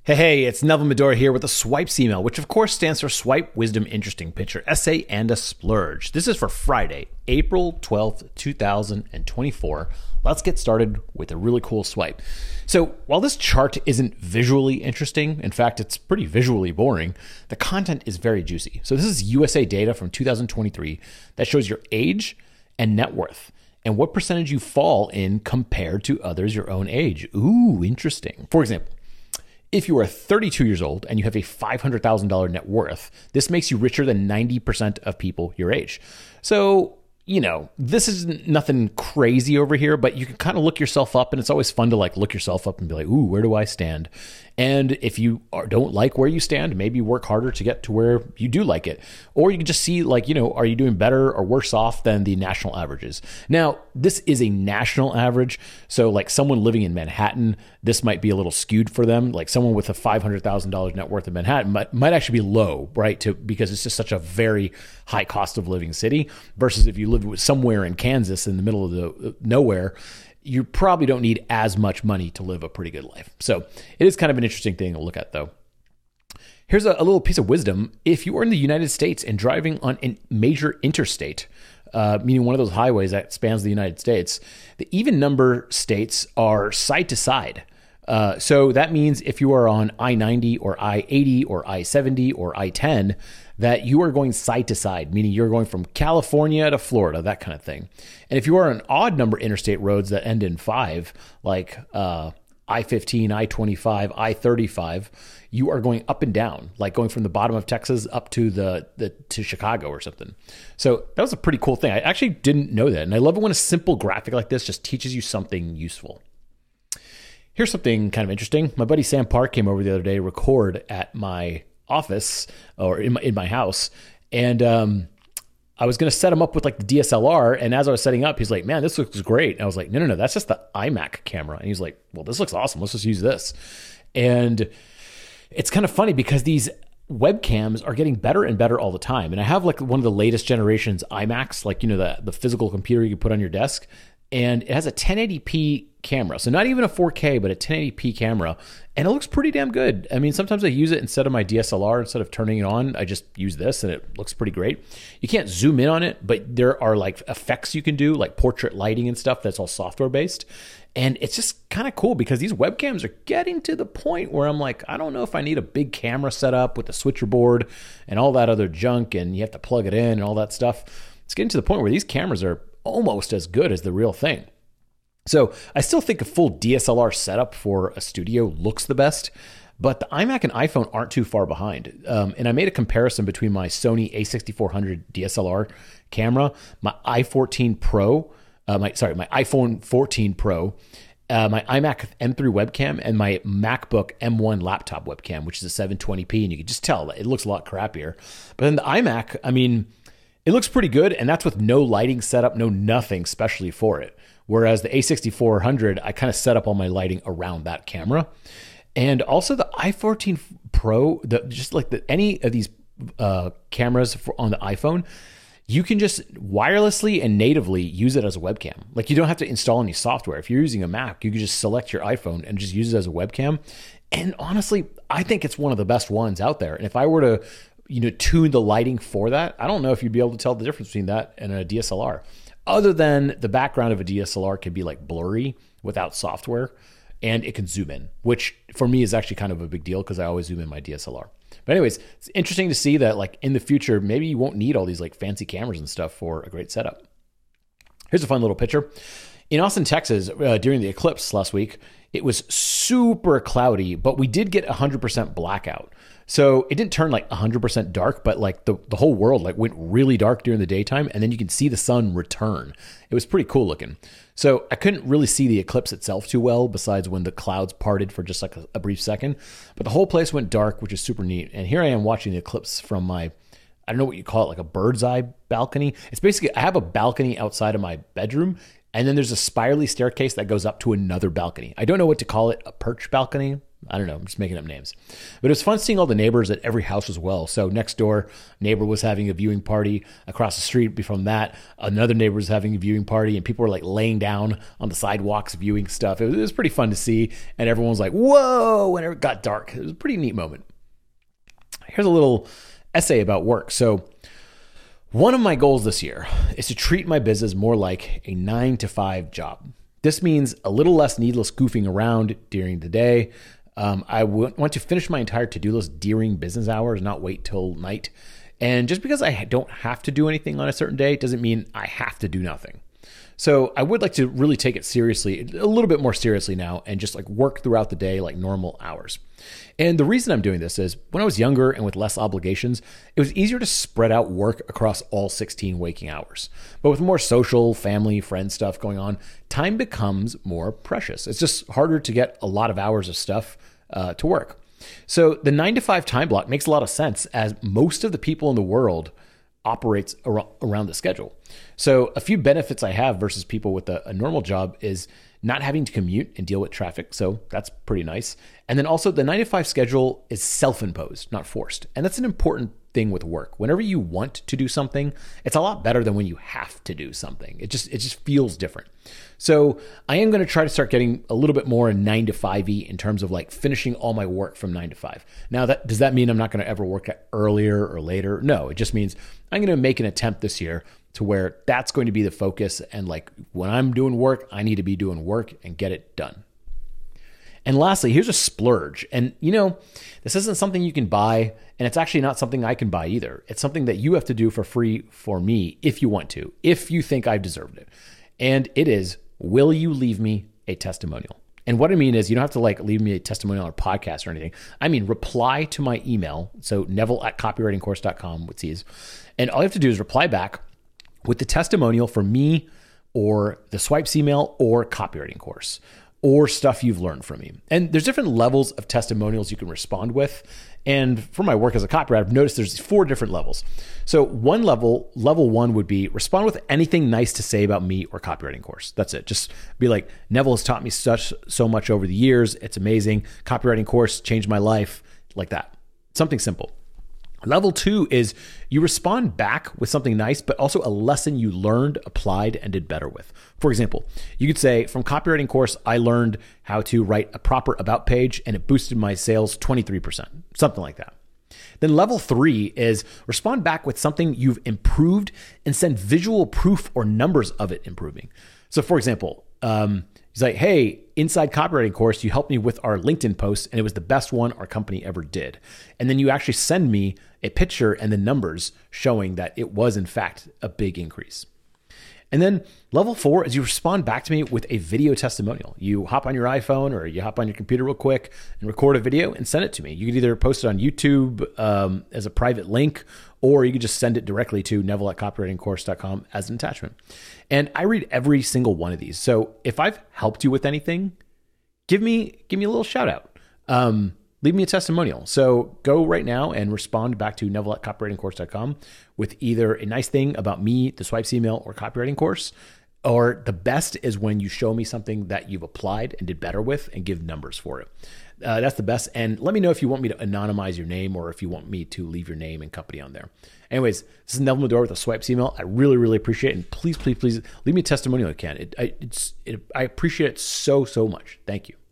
Hey, it's Neville Medora here with a Swipes email, which of course stands for Swipe Wisdom Interesting Picture Essay and a Splurge. This is for Friday, April 12th, 2024. Let's get started with a really cool swipe. So while this chart isn't visually interesting, in fact, it's pretty visually boring, the content is very juicy. So this is USA data from 2023 that shows your age and net worth and what percentage you fall in compared to others your own age. Ooh, interesting. For example, if you are 32 years old and you have a $500,000 net worth, this makes you richer than 90% of people your age. So, this is nothing crazy over here, but you can kind of look yourself up, and it's always fun to look yourself up and be like, ooh, where do I stand? And if you don't like where you stand, maybe work harder to get to where you do like it. Or you can just see are you doing better or worse off than the national averages? Now, this is a national average. So someone living in Manhattan, this might be a little skewed for them. Like someone with a $500,000 net worth in Manhattan might actually be low, right? Because it's just such a very high cost of living city versus if you live somewhere in Kansas in the middle of the nowhere, you probably don't need as much money to live a pretty good life. So it is kind of an interesting thing to look at, though. Here's a little piece of wisdom. If you are in the United States and driving on a major interstate, meaning one of those highways that spans the United States, the even number states are side to side. So that means if you are on I-90 or I-80 or I-70 or I-10, that you are going side to side, meaning you're going from California to Florida, that kind of thing. And if you are on odd number interstate roads that end in 5, like I-15, I-25, I-35, you are going up and down, like going from the bottom of Texas up to to Chicago or something. So that was a pretty cool thing. I actually didn't know that. And I love it when a simple graphic like this just teaches you something useful. Here's something kind of interesting. My buddy Sam Park came over the other day to record at my office or in my house. And I was going to set him up with the DSLR. And as I was setting up, he's like, man, this looks great. And I was like, no, that's just the iMac camera. And he's like, well, this looks awesome. Let's just use this. And it's kind of funny because these webcams are getting better and better all the time. And I have one of the latest generations iMacs, the physical computer you can put on your desk. And it has a 1080p camera. So not even a 4K, but a 1080p camera. And it looks pretty damn good. I mean, sometimes I use it instead of my DSLR. Instead of turning it on, I just use this and it looks pretty great. You can't zoom in on it, but there are effects you can do, like portrait lighting and stuff that's all software based. And it's just kind of cool because these webcams are getting to the point where I'm like, I don't know if I need a big camera setup with a switcher board and all that other junk and you have to plug it in and all that stuff. It's getting to the point where these cameras are almost as good as the real thing. So I still think a full DSLR setup for a studio looks the best, but the iMac and iPhone aren't too far behind. And I made a comparison between my Sony a6400 DSLR camera, my i14 Pro, my iPhone 14 Pro, my iMac M3 webcam, and my MacBook M1 laptop webcam, which is a 720p, and you can just tell that it looks a lot crappier. But then the iMac, it looks pretty good, and that's with no lighting setup, no nothing specially for it. Whereas the A6400, I kind of set up all my lighting around that camera. And also the i14 Pro, any of these cameras on the iPhone, you can just wirelessly and natively use it as a webcam. You don't have to install any software. If you're using a Mac, you can just select your iPhone and just use it as a webcam. And honestly, I think it's one of the best ones out there. And if I were to tune the lighting for that, I don't know if you'd be able to tell the difference between that and a DSLR. Other than the background of a DSLR can be blurry without software, and it can zoom in, which for me is actually kind of a big deal because I always zoom in my DSLR. But anyways, it's interesting to see that in the future, maybe you won't need all these fancy cameras and stuff for a great setup. Here's a fun little picture. In Austin, Texas, during the eclipse last week, it was super cloudy, but we did get 100% blackout. So it didn't turn 100% dark, but the whole world went really dark during the daytime, and then you can see the sun return. It was pretty cool looking. So I couldn't really see the eclipse itself too well, besides when the clouds parted for just a brief second. But the whole place went dark, which is super neat. And here I am watching the eclipse from my, I don't know what you call it, a bird's eye balcony. It's basically, I have a balcony outside of my bedroom, and then there's a spirally staircase that goes up to another balcony. I don't know what to call it, a perch balcony, I don't know. I'm just making up names. But it was fun seeing all the neighbors at every house as well. So next door, neighbor was having a viewing party. Across the street from that, another neighbor was having a viewing party, and people were like laying down on the sidewalks viewing stuff. It was pretty fun to see. And everyone was like, whoa, when it got dark. It was a pretty neat moment. Here's a little essay about work. So one of my goals this year is to treat my business more like a 9-to-5 job. This means a little less needless goofing around during the day. I want to finish my entire to-do list during business hours, not wait till night. And just because I don't have to do anything on a certain day doesn't mean I have to do nothing. So I would like to really take it seriously, a little bit more seriously now, and just like work throughout the day like normal hours. And the reason I'm doing this is when I was younger and with less obligations, it was easier to spread out work across all 16 waking hours. But with more social, family, friend stuff going on, time becomes more precious. It's just harder to get a lot of hours of stuff to work. So the 9-to-5 time block makes a lot of sense, as most of the people in the world operates around the schedule. So a few benefits I have versus people with a normal job is not having to commute and deal with traffic. So that's pretty nice. And then also the 9-to-5 schedule is self-imposed, not forced. And that's an important thing with work. Whenever you want to do something, it's a lot better than when you have to do something. It just feels different. So I am going to try to start getting a little bit more 9-to-5-y in terms of like finishing all my work from 9 to 5. Now, does that mean I'm not going to ever work earlier or later? No, it just means I'm going to make an attempt this year to where that's going to be the focus. And like when I'm doing work, I need to be doing work and get it done. And lastly, here's a splurge. And this isn't something you can buy, and it's actually not something I can buy either. It's something that you have to do for free for me if you want to, if you think I've deserved it. And it is, will you leave me a testimonial? And what I mean is you don't have to like leave me a testimonial on a podcast or anything. I mean, reply to my email. So neville@copywritingcourse.com with C's. And all you have to do is reply back with the testimonial for me or the Swipes email or copywriting course or stuff you've learned from me. And there's different levels of testimonials you can respond with. And for my work as a copywriter, I've noticed there's 4 different levels. So level one would be respond with anything nice to say about me or copywriting course. That's it. Just be like, Neville has taught me so much over the years. It's amazing. Copywriting course changed my life, like that. Something simple. Level 2 is you respond back with something nice, but also a lesson you learned, applied, and did better with. For example, you could say, from copywriting course, I learned how to write a proper about page and it boosted my sales 23%, something like that. Then level 3 is respond back with something you've improved and send visual proof or numbers of it improving. So for example, he's like, hey, inside copywriting course, you helped me with our LinkedIn post and it was the best one our company ever did. And then you actually send me a picture and the numbers showing that it was in fact a big increase. And then level 4 is you respond back to me with a video testimonial. You hop on your iPhone or you hop on your computer real quick and record a video and send it to me. You could either post it on YouTube as a private link, or you could just send it directly to neville@copywritingcourse.com as an attachment. And I read every single one of these. So if I've helped you with anything, give me a little shout out. Leave me a testimonial. So go right now and respond back to neville@copywritingcourse.com with either a nice thing about me, the Swipes email, or copywriting course. Or the best is when you show me something that you've applied and did better with and give numbers for it. That's the best. And let me know if you want me to anonymize your name or if you want me to leave your name and company on there. Anyways, this is Neville Medora with the Swipes email. I really, really appreciate it. And please, please, please leave me a testimonial if you can. I appreciate it so, so much. Thank you.